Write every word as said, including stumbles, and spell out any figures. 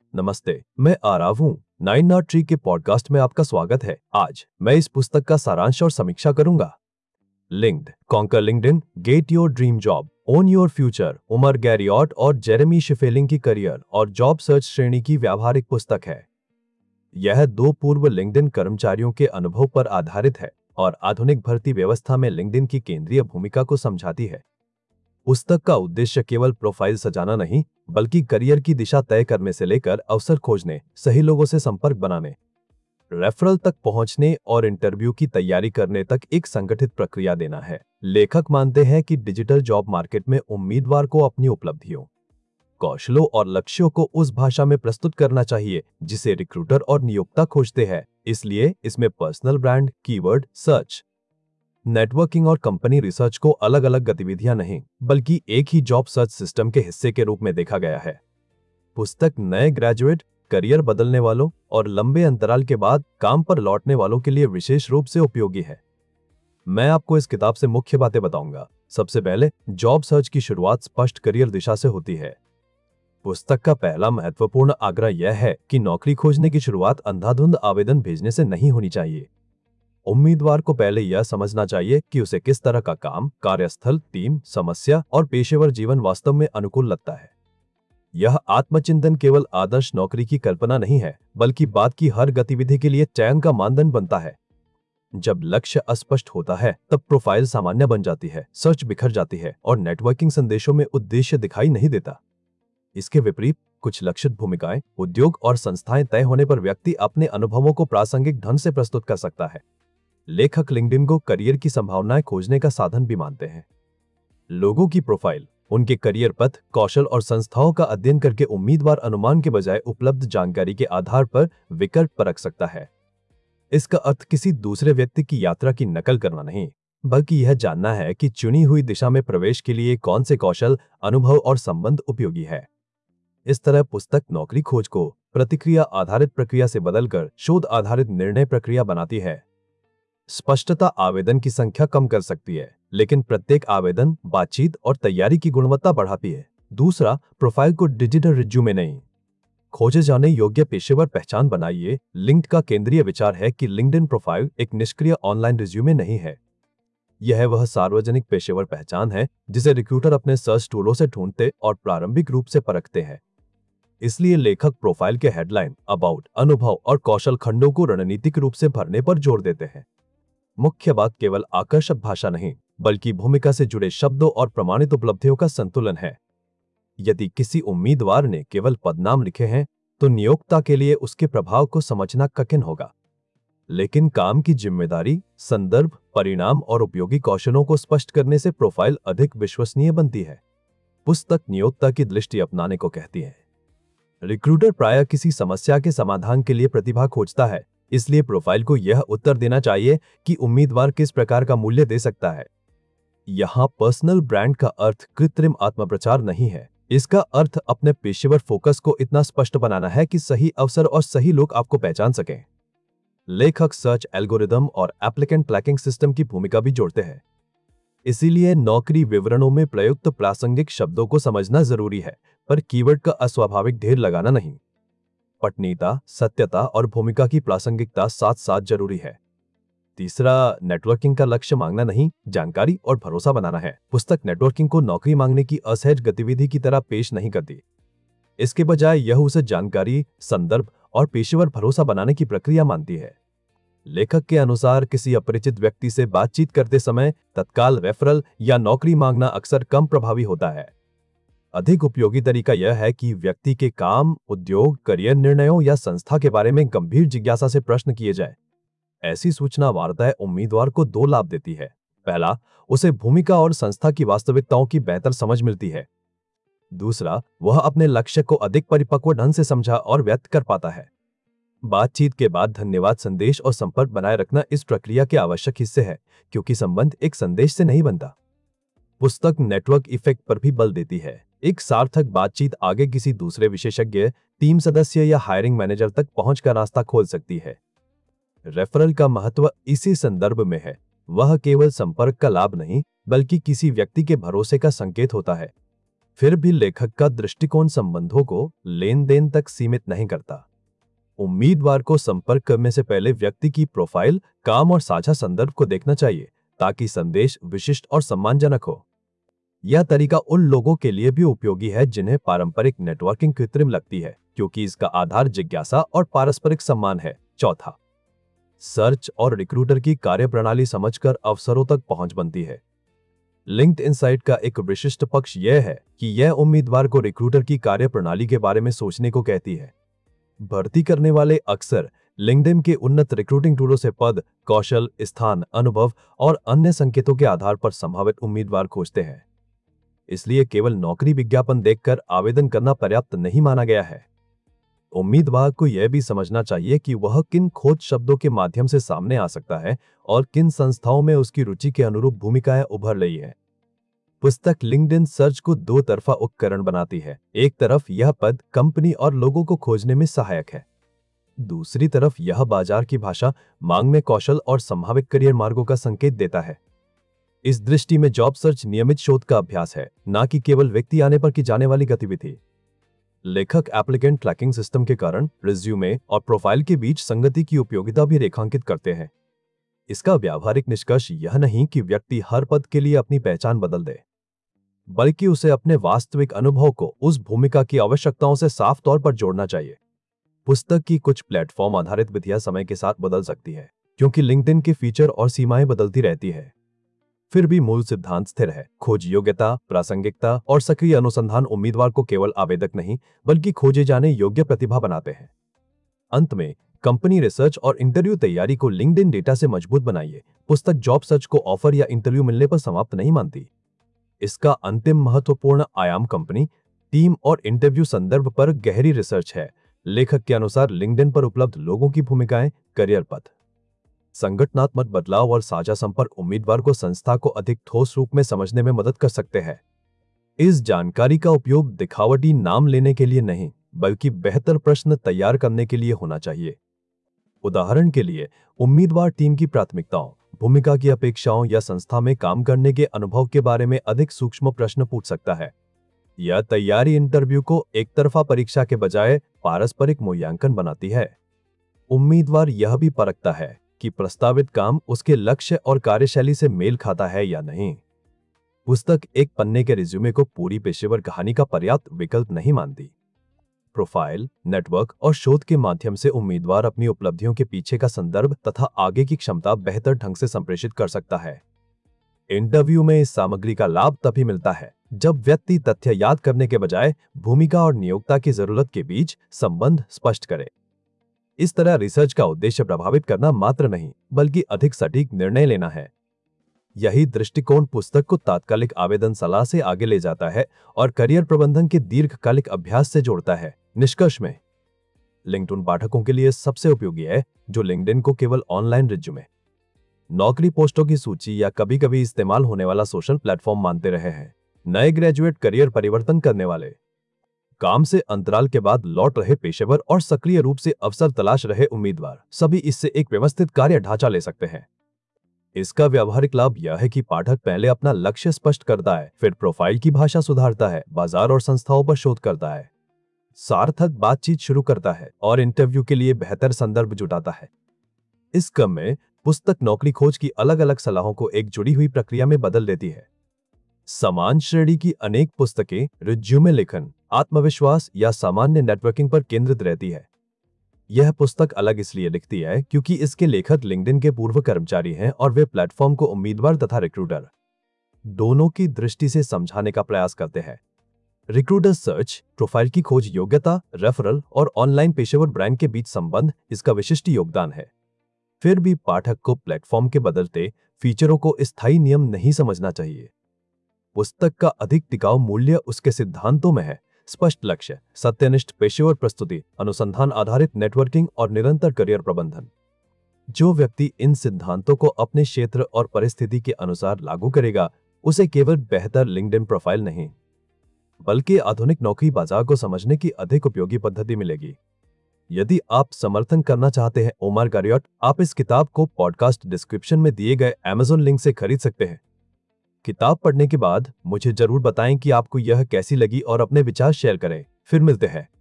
नमस्ते, मैं आराव हूँ। नाइन नॉट ट्री के पॉडकास्ट में आपका स्वागत है। आज मैं इस पुस्तक का सारांश और समीक्षा करूंगा। Linked, conquer LinkedIn, get your dream job, own your future, Omar Garriott और जेरेमी शिफेलिंग की करियर और जॉब सर्च श्रेणी की व्यावहारिक पुस्तक है। यह दो पूर्व लिंक्डइन कर्मचारियों के अनुभव पर आधारित है और आधुनिक भर्ती व्यवस्था में लिंक्डइन की केंद्रीय भूमिका को समझाती है। पुस्तक का उद्देश्य केवल प्रोफाइल सजाना नहीं, बल्कि करियर की दिशा तय करने से लेकर अवसर खोजने, सही लोगों से संपर्क बनाने, रेफरल तक पहुंचने और इंटरव्यू की तैयारी करने तक एक संगठित प्रक्रिया देना है। लेखक मानते हैं कि डिजिटल जॉब मार्केट में उम्मीदवार को अपनी उपलब्धियों, कौशलों और लक्ष्यों को उस भाषा में प्रस्तुत करना चाहिए जिसे रिक्रूटर और नियोक्ता खोजते हैं। इसलिए इसमें personal brand, keyword search, networking और कंपनी रिसर्च को अलग अलग गतिविधियां नहीं, बल्कि एक ही जॉब सर्च सिस्टम के हिस्से के रूप में देखा गया है। पुस्तक नए ग्रेजुएट, करियर बदलने वालों और लंबे अंतराल के बाद काम पर लौटने वालों के लिए विशेष रूप से उपयोगी है। मैं आपको इस किताब से मुख्य बातें बताऊंगा। सबसे पहले, जॉब सर्च की शुरुआत स्पष्ट करियर दिशा से होती है। पुस्तक का पहला महत्वपूर्ण आग्रह यह है कि नौकरी खोजने की शुरुआत अंधाधुंध आवेदन भेजने से नहीं होनी चाहिए। उम्मीदवार को पहले यह समझना चाहिए कि उसे किस तरह का काम, कार्यस्थल, टीम, समस्या और पेशेवर जीवन वास्तव में अनुकूल लगता है। यह आत्मचिंतन केवल आदर्श नौकरी की कल्पना नहीं है, बल्कि बाद की हर गतिविधि के लिए चयन का मानदंड बनता है। जब लक्ष्य अस्पष्ट होता है, तब प्रोफाइल सामान्य बन जाती है, सर्च बिखर जाती है और नेटवर्किंग संदेशों में उद्देश्य दिखाई नहीं देता। इसके विपरीत, कुछ लक्षित भूमिकाएं, उद्योग और संस्थाएं तय होने पर व्यक्ति अपने अनुभवों को प्रासंगिक ढंग से प्रस्तुत कर सकता है। लेखक लिंक्डइन को करियर की संभावनाएं खोजने का साधन भी मानते हैं। लोगों की प्रोफाइल, उनके करियर पथ, कौशल और संस्थाओं का अध्ययन करके उम्मीदवार अनुमान के बजाय उपलब्ध जानकारी के आधार पर विकल्प परख सकता है। इसका अर्थ किसी दूसरे व्यक्ति की यात्रा की नकल करना नहीं, बल्कि यह जानना है कि चुनी हुई दिशा में प्रवेश के लिए कौन से कौशल, अनुभव और संबंध उपयोगी है। इस तरह पुस्तक नौकरी खोज को प्रतिक्रिया आधारित प्रक्रिया से बदलकर शोध आधारित निर्णय प्रक्रिया बनाती है। स्पष्टता आवेदन की संख्या कम कर सकती है, लेकिन प्रत्येक आवेदन बातचीत और तैयारी की गुणवत्ता बढ़ाती है। दूसरा, प्रोफाइल को डिजिटल रिज्यूमे नहीं, खोजे जाने योग्य पेशेवर पहचान बनाइए। लिंक्ड का केंद्रीय विचार है कि लिंक्डइन प्रोफाइल एक निष्क्रिय ऑनलाइन रिज्यूमे नहीं है। यह वह सार्वजनिक पेशेवर पहचान है जिसे रिक्रूटर अपने सर्च टूलों से ढूंढते और प्रारंभिक रूप से परखते हैं। इसलिए लेखक प्रोफाइल के हेडलाइन, अबाउट, अनुभव और कौशल खंडों को रणनीतिक रूप से भरने पर जोर देते हैं। मुख्य बात केवल आकर्षक भाषा नहीं, बल्कि भूमिका से जुड़े शब्दों और प्रमाणित उपलब्धियों का संतुलन है। यदि किसी उम्मीदवार ने केवल पदनाम लिखे हैं, तो नियोक्ता के लिए उसके प्रभाव को समझना कठिन होगा। लेकिन काम की जिम्मेदारी, संदर्भ, परिणाम और उपयोगी कौशलों को स्पष्ट करने से प्रोफाइल अधिक विश्वसनीय बनती है। पुस्तक नियोक्ता की दृष्टि अपनाने को कहती है। रिक्रूटर प्रायः किसी समस्या के समाधान के लिए प्रतिभा खोजता है, इसलिए प्रोफाइल को यह उत्तर देना चाहिए कि उम्मीदवार किस प्रकार का मूल्य दे सकता है। यहाँ पर्सनल ब्रांड का अर्थ कृत्रिम आत्मप्रचार नहीं है। इसका अर्थ अपने पेशेवर फोकस को इतना स्पष्ट बनाना है कि सही अवसर और सही लोग आपको पहचान सकें। लेखक सर्च एल्गोरिदम और एप्लीकेंट ट्रैकिंग सिस्टम की भूमिका भी जोड़ते हैं। इसीलिए नौकरी विवरणों में प्रयुक्त प्रासंगिक शब्दों को समझना जरूरी है, पर कीवर्ड का अस्वाभाविक ढेर लगाना नहीं। पठनीयता, सत्यता और भूमिका की प्रासंगिकता साथ साथ जरूरी है। तीसरा, नेटवर्किंग का लक्ष्य मांगना नहीं, जानकारी और भरोसा बनाना है। पुस्तक नेटवर्किंग को नौकरी मांगने की असहज गतिविधि की तरह पेश नहीं करती। इसके बजाय यह उसे जानकारी, संदर्भ और पेशेवर भरोसा बनाने की प्रक्रिया मानती है। लेखक के अनुसार किसी अपरिचित व्यक्ति से बातचीत करते समय तत्काल रेफरल या नौकरी मांगना अक्सर कम प्रभावी होता है। अधिक उपयोगी तरीका यह है कि व्यक्ति के काम, उद्योग, करियर निर्णयों या संस्था के बारे में गंभीर जिज्ञासा से प्रश्न किए जाए। ऐसी सूचना वार्ताएं उम्मीदवार को दो लाभ देती है। पहला, उसे भूमिका और संस्था की वास्तविकताओं की बेहतर समझ मिलती है। दूसरा, वह अपने लक्ष्य को अधिक परिपक्व ढंग से समझा और व्यक्त कर पाता है। बातचीत के बाद धन्यवाद संदेश और संपर्क बनाए रखना इस प्रक्रिया के आवश्यक हिस्से है, क्योंकि संबंध एक संदेश से नहीं बनता। पुस्तक नेटवर्क इफेक्ट पर भी बल देती है। एक सार्थक बातचीत आगे किसी दूसरे विशेषज्ञ, टीम सदस्य या हायरिंग मैनेजर तक पहुंच का रास्ता खोल सकती है। रेफरल का महत्व इसी संदर्भ में है। वह केवल संपर्क का लाभ नहीं, बल्कि किसी व्यक्ति के भरोसे का संकेत होता है। फिर भी लेखक का दृष्टिकोण संबंधों को लेन देन तक सीमित नहीं करता। उम्मीदवार को संपर्क करने से पहले व्यक्ति की प्रोफाइल, काम और साझा संदर्भ को देखना चाहिए ताकि संदेश विशिष्ट और सम्मानजनक हो। यह तरीका उन लोगों के लिए भी उपयोगी है जिन्हें पारंपरिक नेटवर्किंग कृत्रिम लगती है, क्योंकि इसका आधार जिज्ञासा और पारस्परिक सम्मान है। चौथा, सर्च और रिक्रूटर की कार्यप्रणाली समझकर अवसरों तक पहुंच बनती है। लिंक्डइन साइट का एक विशिष्ट पक्ष यह है कि यह उम्मीदवार को रिक्रूटर की कार्यप्रणाली के बारे में सोचने को कहती है। भर्ती करने वाले अक्सर लिंक्डइन के उन्नत रिक्रूटिंग टूलों से पद, कौशल, स्थान, अनुभव और अन्य संकेतों के आधार पर संभावित उम्मीदवार खोजते हैं। इसलिए केवल नौकरी विज्ञापन देखकर आवेदन करना पर्याप्त नहीं माना गया है। उम्मीदवार को यह भी समझना चाहिए कि वह किन खोज शब्दों के माध्यम से सामने आ सकता है और किन संस्थाओं में उसकी रुचि के अनुरूप भूमिकाएं उभर रही हैं। पुस्तक लिंक्डइन सर्च को दो तरफा उपकरण बनाती है। एक तरफ यह पद, कंपनी और लोगों को खोजने में सहायक है। दूसरी तरफ यह बाजार की भाषा, मांग में कौशल और संभावित करियर मार्गों का संकेत देता है। इस दृष्टि में जॉब सर्च नियमित शोध का अभ्यास है, न कि केवल व्यक्ति आने पर की जाने वाली गतिविधि। लेखक एप्लीकेंट ट्रैकिंग सिस्टम के कारण रिज्यूमे और प्रोफाइल के बीच संगति की उपयोगिता भी रेखांकित करते हैं। इसका व्यावहारिक निष्कर्ष यह नहीं कि व्यक्ति हर पद के लिए अपनी पहचान बदल दे, बल्कि उसे अपने वास्तविक अनुभव को उस भूमिका की आवश्यकताओं से साफ तौर पर जोड़ना चाहिए। पुस्तक की कुछ प्लेटफॉर्म आधारित विधियां समय के साथ बदल सकती है, क्योंकि लिंक्डइन के फीचर और सीमाएं बदलती रहती है। फिर भी मूल सिद्धांत स्थिर है। खोज योग्यता, प्रासंगिकता और सक्रिय अनुसंधान उम्मीदवार को केवल आवेदक नहीं, बल्कि खोजे जाने योग्य प्रतिभा बनाते हैं। अंत में, कंपनी रिसर्च और इंटरव्यू तैयारी को लिंक्डइन डेटा से मजबूत बनाइए। पुस्तक जॉब सर्च को ऑफर या इंटरव्यू मिलने पर समाप्त नहीं मानती। इसका अंतिम महत्वपूर्ण आयाम कंपनी, टीम और इंटरव्यू संदर्भ पर गहरी रिसर्च है। लेखक के अनुसार लिंक्डइन पर उपलब्ध लोगों की भूमिकाएं, करियर पथ, संगठनात्मक बदलाव और साझा संपर्क उम्मीदवार को संस्था को अधिक ठोस रूप में समझने में मदद कर सकते हैं। इस जानकारी का उपयोग दिखावटी नाम लेने के लिए नहीं, बल्कि बेहतर प्रश्न तैयार करने के लिए होना चाहिए। उदाहरण के लिए, उम्मीदवार टीम की प्राथमिकताओं, भूमिका की अपेक्षाओं या संस्था में काम करने के अनुभव के बारे में अधिक सूक्ष्म प्रश्न पूछ सकता है। यह तैयारी इंटरव्यू को एक तरफा परीक्षा के बजाय पारस्परिक मूल्यांकन बनाती है। उम्मीदवार यह भी परखता है कि प्रस्तावित काम उसके लक्ष्य और कार्यशैली से मेल खाता है या नहीं। पुस्तक एक पन्ने के रिज्यूमे को पूरी पेशेवर कहानी का पर्याप्त विकल्प नहीं मानती। प्रोफाइल, नेटवर्क और शोध के माध्यम से उम्मीदवार अपनी उपलब्धियों के पीछे का संदर्भ तथा आगे की क्षमता बेहतर ढंग से संप्रेषित कर सकता है। इंटरव्यू में इस सामग्री का लाभ तभी मिलता है जब व्यक्ति तथ्य याद करने के बजाय भूमिका और नियोक्ता की जरूरत के बीच संबंध स्पष्ट करे। इस तरह रिसर्च का उद्देश्य प्रभावित करना मात्र नहीं, बल्कि अधिक सटीक निर्णय लेना है। यही दृष्टिकोण पुस्तक को तात्कालिक आवेदन सलाह से आगे ले जाता है और करियर प्रबंधन के दीर्घकालिक अभ्यास से जोड़ता है। निष्कर्ष में, लिंक्डइन पाठकों के लिए सबसे उपयोगी है जो लिंक्डइन को केवल ऑनलाइन रिज्यूमे, नौकरी पोस्टों की सूची या कभी कभी इस्तेमाल होने वाला सोशल प्लेटफॉर्म मानते रहे हैं। नए ग्रेजुएट, करियर परिवर्तन करने वाले, काम से अंतराल के बाद लौट रहे पेशेवर और सक्रिय रूप से अवसर तलाश रहे उम्मीदवार सभी इससे एक व्यवस्थित कार्य ढांचा ले सकते हैं। इसका व्यावहारिक लाभ यह है कि पाठक पहले अपना लक्ष्य स्पष्ट करता है, फिर प्रोफाइल की भाषा सुधारता है, बाजार और संस्थाओं पर शोध करता है, सार्थक बातचीत शुरू करता है और इंटरव्यू के लिए बेहतर संदर्भ जुटाता है। इस क्रम में पुस्तक नौकरी खोज की अलग अलग सलाहों को एक जुड़ी हुई प्रक्रिया में बदल देती है। समान श्रेणी की अनेक पुस्तकें रिज्यूमे लेखन, आत्मविश्वास या सामान्य नेटवर्किंग पर केंद्रित रहती है। यह पुस्तक अलग इसलिए लिखती है क्योंकि इसके लेखक लिंक्डइन के पूर्व कर्मचारी हैं और वे प्लेटफॉर्म को उम्मीदवार तथा रिक्रूटर दोनों की दृष्टि से समझाने का प्रयास करते हैं। रिक्रूटर सर्च, प्रोफाइल की खोज योग्यता, रेफरल और ऑनलाइन पेशेवर ब्रांड के बीच संबंध इसका विशिष्ट योगदान है। फिर भी पाठक को प्लेटफॉर्म के बदलते फीचरों को स्थायी नियम नहीं समझना चाहिए। पुस्तक का अधिक टिकाऊ मूल्य उसके सिद्धांतों में है: स्पष्ट लक्ष्य, सत्यनिष्ठ पेशेवर प्रस्तुति, अनुसंधान आधारित नेटवर्किंग और निरंतर करियर प्रबंधन। जो व्यक्ति इन सिद्धांतों को अपने क्षेत्र और परिस्थिति के अनुसार लागू करेगा, उसे केवल बेहतर लिंक्डइन प्रोफाइल नहीं, बल्कि आधुनिक नौकरी बाजार को समझने की अधिक उपयोगी पद्धति मिलेगी। यदि आप समर्थन करना चाहते हैं ओमार गारियट, आप इस किताब को पॉडकास्ट डिस्क्रिप्शन में दिए गए अमेज़न लिंक से खरीद सकते हैं। किताब पढ़ने के बाद मुझे जरूर बताएं कि आपको यह कैसी लगी और अपने विचार शेयर करें। फिर मिलते हैं।